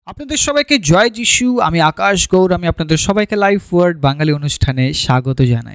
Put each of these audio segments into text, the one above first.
আপনাদের সবাইকে জয় যিশু। আমি আকাশ গৌর। আমি আপনাদের সবাইকে লাইফ ওয়ার্ড বাঙালি অনুষ্ঠানে স্বাগত জানাই।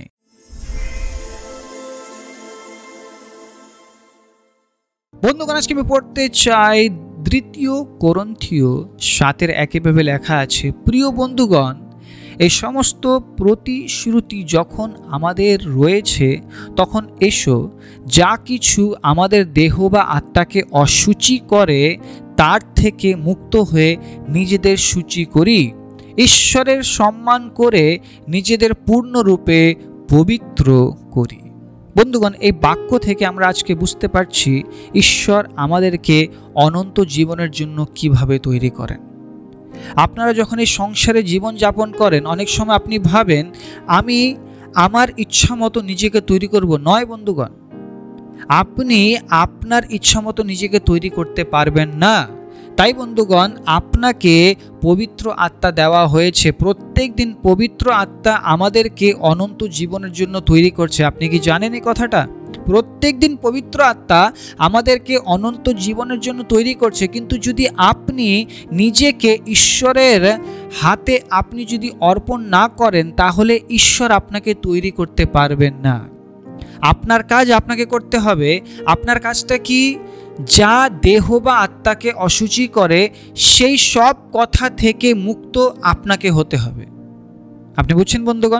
বন্ধুগণ, আজকে আমি পড়তে চাই 2 কোরিন্থীয় 7:1 লেখা আছে, প্রিয় বন্ধুগণ, এই সমস্ত প্রতিশ্রুতি যখন আমাদের রয়েছে তখন এসো, যা কিছু আমাদের দেহ বা আত্মাকে অশুচি করে তার থেকে মুক্ত হয়ে নিজেদের শুচি করি, ঈশ্বরের সম্মান করে নিজেদের পূর্ণরূপে পবিত্র করি। বন্ধুগণ, এই বাক্য থেকে আমরা আজকে বুঝতে পারছি ঈশ্বর আমাদেরকে অনন্ত জীবনের জন্য কিভাবে তৈরি করেন। আপনারা যখন এই সংসারে জীবন যাপন করেন, অনেক সময় আপনি ভাবেন আমি আমার ইচ্ছা মতো নিজেকে তৈরি করব। নয় বন্ধুগণ, আপনি আপনার ইচ্ছা মতো নিজেকে তৈরি করতে পারবেন না। তাই বন্ধুগণ, আপনাকে পবিত্র আত্মা দেওয়া হয়েছে। প্রত্যেক দিন পবিত্র আত্মা আমাদেরকে অনন্ত জীবনের জন্য তৈরি করছে। আপনি কি জানেন এই কথাটা? প্রত্যেক দিন পবিত্র আত্মা আমাদেরকে অনন্ত জীবনের জন্য তৈরি করছে। কিন্তু যদি আপনি নিজেকে ঈশ্বরের হাতে আপনি যদি অর্পণ না করেন, তাহলে ঈশ্বর আপনাকে তৈরি করতে পারবেন না। আপনার কাজ আপনাকে করতে হবে। আপনার কাজটা কি? যা দেহ বা আত্মাকে অশুচি করে সেই সব কথা থেকে মুক্ত আপনাকে হতে হবে। আপনি বুঝছেন বন্ধুগণ?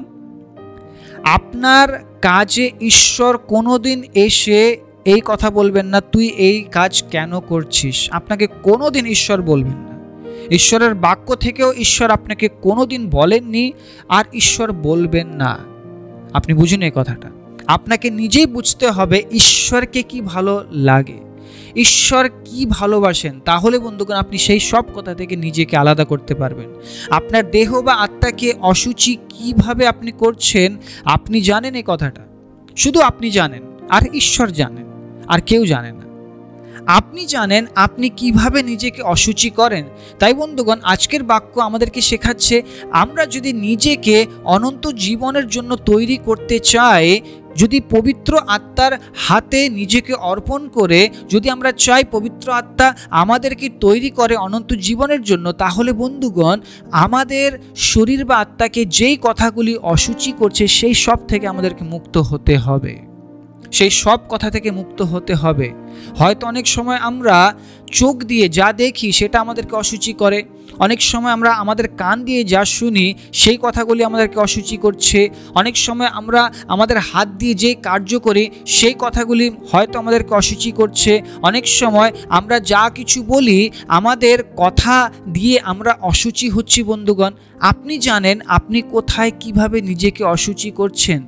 আপনার কাজে ঈশ্বর কোনোদিন এসে এই কথা বলবেন না, তুই এই কাজ কেন করছিস। আপনাকে কোনোদিন ঈশ্বর বলবেন না। ঈশ্বরের বাক্য থেকেও ঈশ্বর আপনাকে কোনোদিন বলেননি, আর ঈশ্বর বলবেন না। আপনি বুঝুন এই কথাটা। আপনাকে নিজেই বুঝতে হবে ঈশ্বরকে কি ভালো লাগে, ঈশ্বর কি ভালোবাসেন। তাহলে বন্ধুগণ, আপনি সেই সব কথা থেকে নিজেকে আলাদা করতে পারবেন। আপনার দেহ বা আত্মাকে অশুচি কিভাবে আপনি করছেন আপনি জানেন এই কথাটা। শুধু আপনি জানেন, আর ঈশ্বর জানেন, আর কেউ জানে না। আপনি জানেন আপনি কিভাবে নিজেকে অশুচি করেন। তাই বন্ধুগণ, আজকের বাক্য আমাদেরকে শেখাচ্ছে, আমরা যদি নিজেকে অনন্ত জীবনের জন্য তৈরি করতে চাই, যদি পবিত্র আত্মার হাতে নিজেকে অর্পণ করে যদি আমরা চাই পবিত্র আত্মা আমাদেরকে তৈরি করে অনন্ত জীবনের জন্য, তাহলে বন্ধুগণ, আমাদের শরীর বা আত্মাকে যেই কথাগুলি অশুচি করছে সেই সব থেকে আমাদেরকে মুক্ত হতে হবে। সেই সব কথা থেকে মুক্ত হতে হবে। হয়তো অনেক সময় আমরা চোখ দিয়ে যা দেখি সেটা আমাদেরকে অশুচি করে। অনেক সময় আমরা আমাদের কান দিয়ে যা শুনি সেই কথাগুলি আমাদেরকে অশুচি করছে। অনেক সময় আমরা আমাদের হাত দিয়ে যে কার্য করি সেই কথাগুলি হয়তো আমাদেরকে অশুচি করছে। অনেক সময় আমরা যা কিছু বলি আমাদের কথা দিয়ে আমরা অশুচি হচ্ছি। বন্ধুগণ, আপনি জানেন আপনি কোথায় কিভাবে নিজেকে অশুচি করছেন।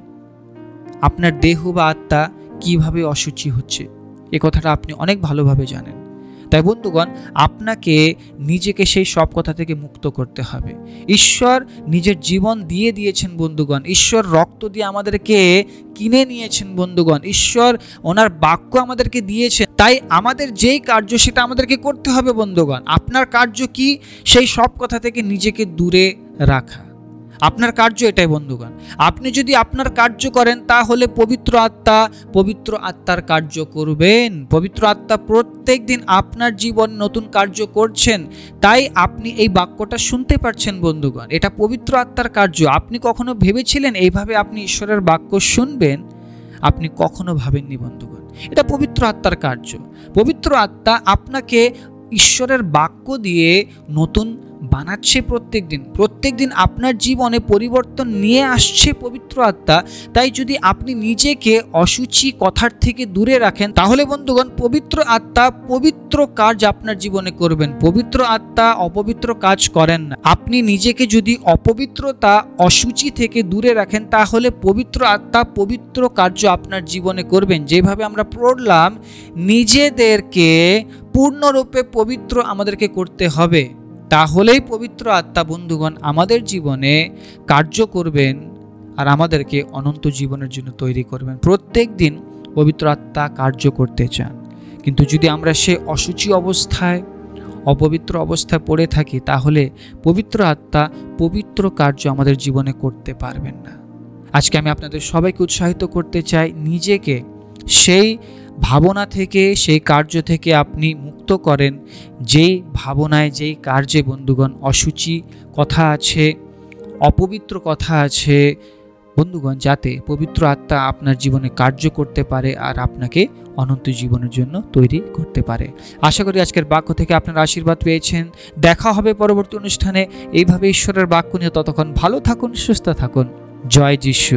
আপনার দেহ বা আত্মা কিভাবে অশুচি হচ্ছে এ কথাটা আপনি অনেক ভালোভাবে জানেন। তাই বন্ধুগণ, আপনাকে নিজেকে সেই সব কথা থেকে মুক্ত করতে হবে। ঈশ্বর নিজের জীবন দিয়ে দিয়েছেন বন্ধুগণ। ঈশ্বর রক্ত দিয়ে আমাদেরকে কিনে নিয়েছেন বন্ধুগণ। ঈশ্বর ওনার বাক্য আমাদেরকে দিয়েছেন। তাই আমাদের যেই কার্য সেটা আমাদেরকে করতে হবে বন্ধুগণ। আপনার কার্য কি? সেই সব কথা থেকে নিজেকে দূরে রাখা। আপনার কার্য এটাই বন্ধুগণ। আপনি যদি আপনার কার্য করেন তাহলে পবিত্র আত্মার কার্য করবেন। পবিত্র আত্মা প্রত্যেক দিন আপনার জীবন নতুন কার্য করছেন। তাই আপনি এই বাক্যটা শুনতে পারছেন বন্ধুগণ। এটা পবিত্র আত্মার কার্য। আপনি কখনো ভেবেছিলেন এইভাবে আপনি ঈশ্বরের বাক্য শুনবেন? আপনি কখনো ভাবেননি বন্ধুগণ। এটা পবিত্র আত্মার কার্য। পবিত্র আত্মা আপনাকে ঈশ্বরের বাক্য দিয়ে নতুন বানাচ্ছে প্রত্যেক দিন আপনার জীবনে পরিবর্তন নিয়ে আসছে পবিত্র আত্মা। তাই যদি আপনি নিজেকে অশুচি কথার থেকে দূরে রাখেন, তাহলে বন্ধুগণ পবিত্র আত্মা পবিত্র কাজ আপনার জীবনে করবেন। পবিত্র আত্মা অপবিত্র কাজ করেন না। আপনি নিজেকে যদি অপবিত্রতা অশুচি থেকে দূরে রাখেন, তাহলে পবিত্র আত্মা পবিত্র কার্য আপনার জীবনে করবেন। যেভাবে আমরা পড়লাম, নিজেদেরকে পূর্ণরূপে পবিত্র আমাদেরকে করতে হবে। তাহলেই পবিত্র আত্মা বন্ধুগণ আমাদের জীবনে কার্য করবেন আর আমাদেরকে অনন্ত জীবনের জন্য তৈরি করবেন। প্রত্যেক দিন পবিত্র আত্মা কার্য করতে চান, কিন্তু যদি আমরা সে অশুচি অবস্থায় অপবিত্র অবস্থায় পড়ে থাকি, তাহলে পবিত্র আত্মা পবিত্র কার্য আমাদের জীবনে করতে পারবেন না। আজকে আমি আপনাদের সবাইকে উৎসাহিত করতে চাই, নিজেকে সেই ভাবনা থেকে, সেই কার্য থেকে আপনি মুক্ত করেন, যেই ভাবনায়, যেই কার্যে বন্ধুগণ অশুচি কথা আছে, অপবিত্র কথা আছে বন্ধুগণ, যাতে পবিত্র আত্মা আপনার জীবনে কার্য করতে পারে আর আপনাকে অনন্ত জীবনের জন্য তৈরি করতে পারে। আশা করি আজকের বাক্য থেকে আপনারা আশীর্বাদ পেয়েছেন। দেখা হবে পরবর্তী অনুষ্ঠানে এইভাবে ঈশ্বরের বাক্য নিয়ে। ততক্ষণ ভালো থাকুন, সুস্থ থাকুন। জয় যিশু।